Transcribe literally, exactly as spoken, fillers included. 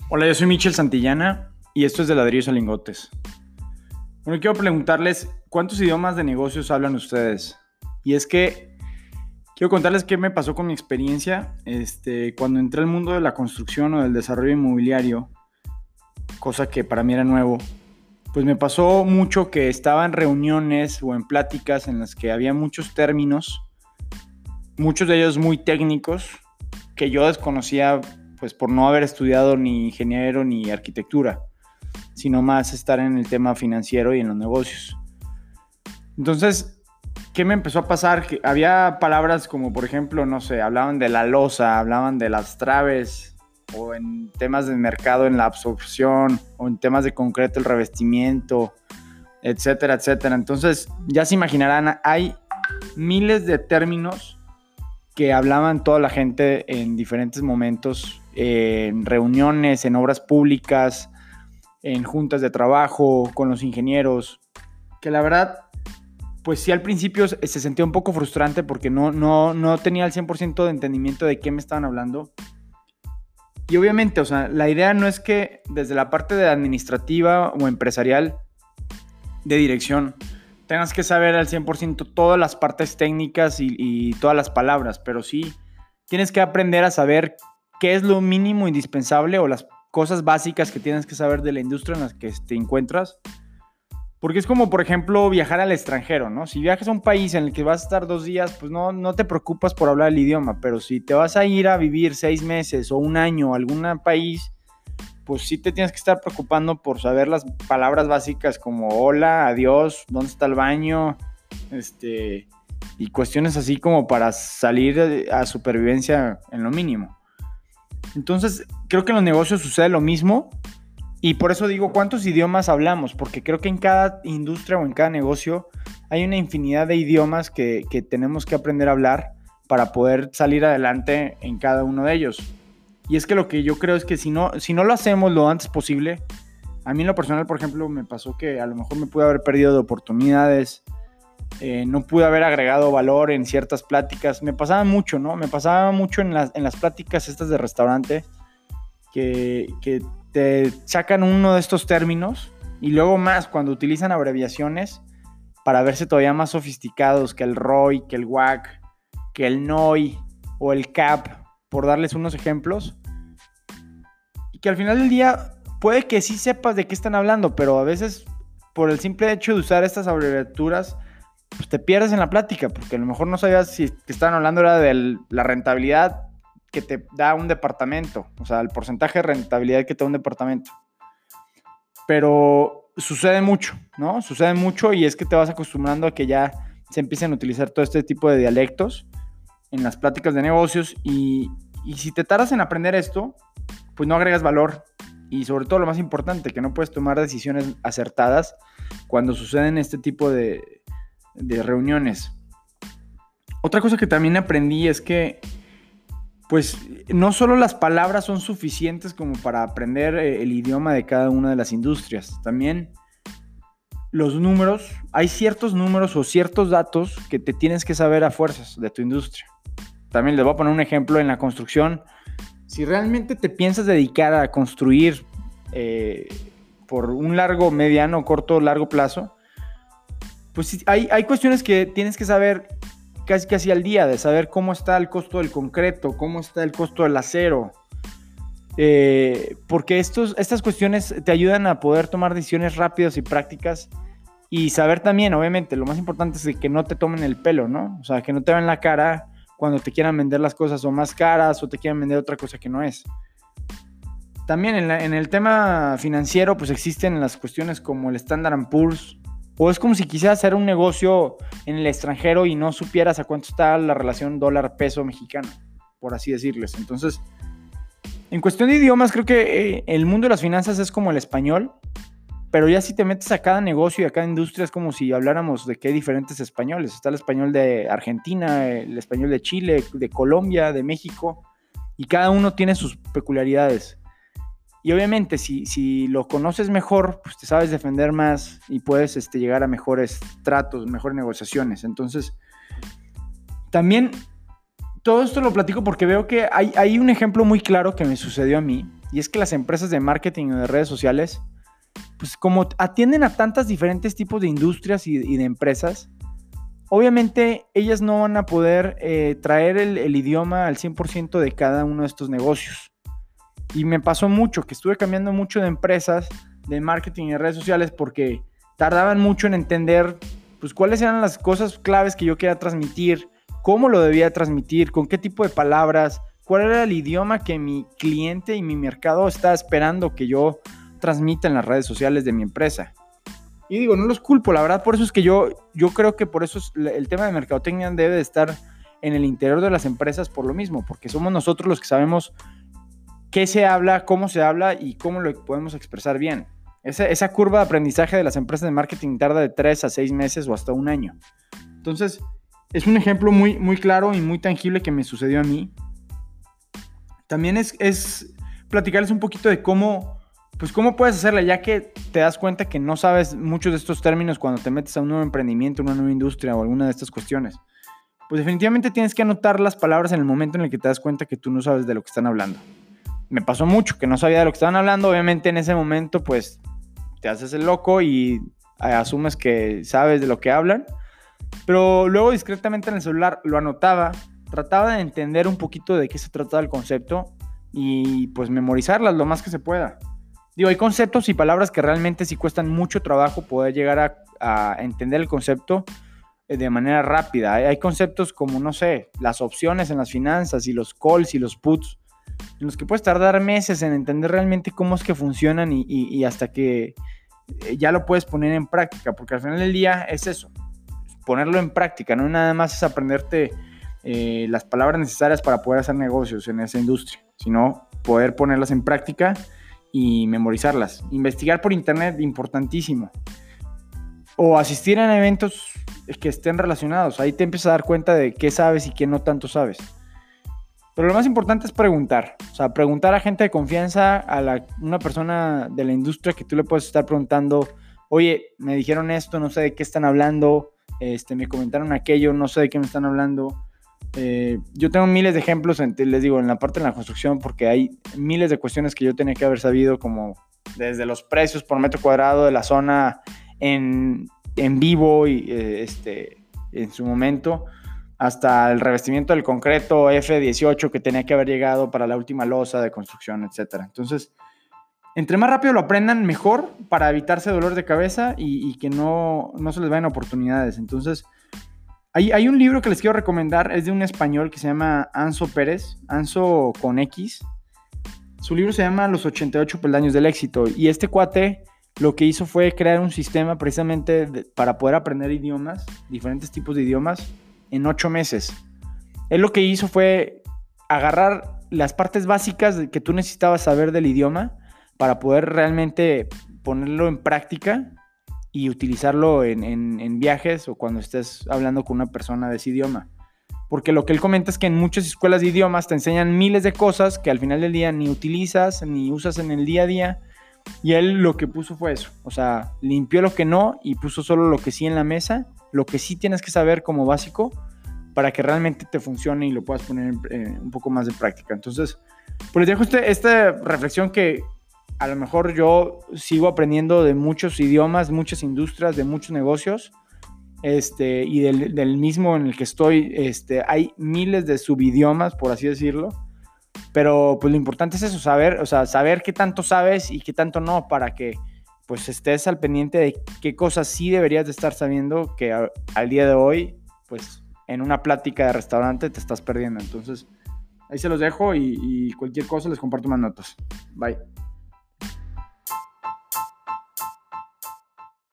Hola, yo soy Michel Santillana y esto es de Ladrillos a Lingotes. Bueno, quiero preguntarles, ¿cuántos idiomas de negocios hablan ustedes? Y es que quiero contarles qué me pasó con mi experiencia este, cuando entré al mundo de la construcción o del desarrollo inmobiliario, cosa que para mí era nuevo. Pues me pasó mucho que estaba en reuniones o en pláticas en las que había muchos términos, muchos de ellos muy técnicos, que yo desconocía pues por no haber estudiado ni ingeniero ni arquitectura, sino más estar en el tema financiero y en los negocios. Entonces, ¿qué me empezó a pasar? Que había palabras como, por ejemplo, no sé, hablaban de la losa, hablaban de las traves, o en temas de mercado en la absorción, o en temas de concreto el revestimiento, etcétera, etcétera. Entonces, ya se imaginarán, hay miles de términos que hablaban toda la gente en diferentes momentos, eh, en reuniones, en obras públicas, en juntas de trabajo, con los ingenieros, que la verdad, pues sí al principio se sentía un poco frustrante porque no, no, no tenía el cien por ciento de entendimiento de qué me estaban hablando. Y obviamente, o sea, la idea no es que desde la parte de administrativa o empresarial de dirección tengas que saber al cien por ciento todas las partes técnicas y, y todas las palabras, pero sí tienes que aprender a saber qué es lo mínimo indispensable o las cosas básicas que tienes que saber de la industria en la que te encuentras. Porque es como, por ejemplo, viajar al extranjero, ¿no? Si viajas a un país en el que vas a estar dos días, pues no, no te preocupas por hablar el idioma, pero si te vas a ir a vivir seis meses o un año a algún país, pues sí te tienes que estar preocupando por saber las palabras básicas como hola, adiós, dónde está el baño, este, y cuestiones así como para salir a supervivencia en lo mínimo. Entonces, creo que en los negocios sucede lo mismo y por eso digo, ¿cuántos idiomas hablamos? Porque creo que en cada industria o en cada negocio hay una infinidad de idiomas que, que tenemos que aprender a hablar para poder salir adelante en cada uno de ellos. Y es que lo que yo creo es que si no, si no lo hacemos lo antes posible, a mí en lo personal, por ejemplo, me pasó que a lo mejor me pude haber perdido de oportunidades, eh, no pude haber agregado valor en ciertas pláticas. Me pasaba mucho, ¿no? Me pasaba mucho en las, en las pláticas estas de restaurante que, que te sacan uno de estos términos y luego más cuando utilizan abreviaciones para verse todavía más sofisticados que el R O I, que el W A C, que el N O I o el C A P, por darles unos ejemplos, y que al final del día puede que sí sepas de qué están hablando, pero a veces por el simple hecho de usar estas abreviaturas, pues te pierdes en la plática, porque a lo mejor no sabías si que estaban hablando era de la rentabilidad que te da un departamento, o sea, el porcentaje de rentabilidad que te da un departamento. Pero sucede mucho, ¿no? Sucede mucho y es que te vas acostumbrando a que ya se empiecen a utilizar todo este tipo de dialectos en las pláticas de negocios y, y si te tardas en aprender esto, pues no agregas valor y sobre todo lo más importante, que no puedes tomar decisiones acertadas cuando suceden este tipo de, de reuniones. Otra cosa que también aprendí es que pues no solo las palabras son suficientes como para aprender el idioma de cada una de las industrias, también los números, hay ciertos números o ciertos datos que te tienes que saber a fuerzas de tu industria. También les voy a poner un ejemplo en la construcción. Si realmente te piensas dedicar a construir eh, por un largo, mediano, corto, largo plazo, pues hay, hay cuestiones que tienes que saber casi casi al día, de saber cómo está el costo del concreto, cómo está el costo del acero, eh, porque estos, estas cuestiones te ayudan a poder tomar decisiones rápidas y prácticas y saber también, obviamente, lo más importante es que no te tomen el pelo, ¿no? O sea, que no te vean la cara cuando te quieran vender las cosas o más caras o te quieran vender otra cosa que no es. También en, la, en el tema financiero, pues existen las cuestiones como el Standard and Poor's, o es como si quisieras hacer un negocio en el extranjero y no supieras a cuánto está la relación dólar-peso mexicano, por así decirles. Entonces, en cuestión de idiomas, creo que eh, el mundo de las finanzas es como el español, pero ya si te metes a cada negocio y a cada industria es como si habláramos de que hay diferentes españoles. Está el español de Argentina, el español de Chile, de Colombia, de México, y cada uno tiene sus peculiaridades. Y obviamente si, si lo conoces mejor, pues te sabes defender más y puedes este, llegar a mejores tratos, mejores negociaciones. Entonces, también todo esto lo platico porque veo que hay, hay un ejemplo muy claro que me sucedió a mí y es que las empresas de marketing o de redes sociales, pues como atienden a tantos diferentes tipos de industrias y, y de empresas, obviamente ellas no van a poder eh, traer el, el idioma al cien por ciento de cada uno de estos negocios. Y me pasó mucho, que estuve cambiando mucho de empresas de marketing y de redes sociales porque tardaban mucho en entender pues, cuáles eran las cosas claves que yo quería transmitir, cómo lo debía transmitir, con qué tipo de palabras, cuál era el idioma que mi cliente y mi mercado está esperando que yo transmita en las redes sociales de mi empresa. Y digo, no los culpo, la verdad, por eso es que yo, yo creo que por eso es, el tema de mercadotecnia debe de estar en el interior de las empresas por lo mismo, porque somos nosotros los que sabemos qué se habla, cómo se habla y cómo lo podemos expresar bien. Esa, esa curva de aprendizaje de las empresas de marketing tarda de tres a seis meses o hasta un año. Entonces, es un ejemplo muy, muy claro y muy tangible que me sucedió a mí. También es, es platicarles un poquito de cómo, pues cómo puedes hacerla, ya que te das cuenta que no sabes muchos de estos términos cuando te metes a un nuevo emprendimiento, una nueva industria o alguna de estas cuestiones. Pues definitivamente tienes que anotar las palabras en el momento en el que te das cuenta que tú no sabes de lo que están hablando. Me pasó mucho que no sabía de lo que estaban hablando. Obviamente en ese momento pues te haces el loco y asumes que sabes de lo que hablan. Pero luego discretamente en el celular lo anotaba, trataba de entender un poquito de qué se trataba el concepto y pues memorizarlas lo más que se pueda. Digo, hay conceptos y palabras que realmente sí cuestan mucho trabajo poder llegar a, a entender el concepto de manera rápida. Hay conceptos como, no sé, las opciones en las finanzas y los calls y los puts, en los que puedes tardar meses en entender realmente cómo es que funcionan y, y, y hasta que ya lo puedes poner en práctica, porque al final del día es eso, ponerlo en práctica, no nada más es aprenderte eh, las palabras necesarias para poder hacer negocios en esa industria, sino poder ponerlas en práctica y memorizarlas. Investigar por internet, importantísimo. O asistir a eventos que estén relacionados. Ahí te empiezas a dar cuenta de qué sabes y qué no tanto sabes. Pero lo más importante es preguntar. O sea, preguntar a gente de confianza, a la, una persona de la industria que tú le puedes estar preguntando, oye, me dijeron esto, no sé de qué están hablando, este, me comentaron aquello, no sé de qué me están hablando. Eh, yo tengo miles de ejemplos, en, les digo, en la parte de la construcción, porque hay miles de cuestiones que yo tenía que haber sabido, como desde los precios por metro cuadrado de la zona en, en vivo y eh, este, en su momento, hasta el revestimiento del concreto F dieciocho que tenía que haber llegado para la última losa de construcción, etcétera. Entonces, entre más rápido lo aprendan, mejor, para evitarse dolor de cabeza y, y que no, no se les vayan oportunidades. Entonces, hay, hay un libro que les quiero recomendar, es de un español que se llama Anso Pérez, Anso con X. Su libro se llama Los ochenta y ocho peldaños del éxito, y este cuate lo que hizo fue crear un sistema precisamente de, para poder aprender idiomas, diferentes tipos de idiomas, en ocho meses. Él lo que hizo fue agarrar las partes básicas que tú necesitabas saber del idioma para poder realmente ponerlo en práctica y utilizarlo en, en, en viajes o cuando estés hablando con una persona de ese idioma. Porque lo que él comenta es que en muchas escuelas de idiomas te enseñan miles de cosas que al final del día ni utilizas ni usas en el día a día, y él lo que puso fue eso, o sea, limpió lo que no y puso solo lo que sí en la mesa, lo que sí tienes que saber como básico para que realmente te funcione y lo puedas poner eh, un poco más de práctica. Entonces, pues les dejo este, esta reflexión que a lo mejor yo sigo aprendiendo de muchos idiomas, muchas industrias, de muchos negocios, este, y del, del mismo en el que estoy, este, hay miles de subidiomas, por así decirlo, pero pues lo importante es eso, saber, o sea, saber qué tanto sabes y qué tanto no, para que pues estés al pendiente de qué cosas sí deberías de estar sabiendo que a, al día de hoy, pues en una plática de restaurante te estás perdiendo. Entonces, ahí se los dejo y, y cualquier cosa les comparto más notas. Bye.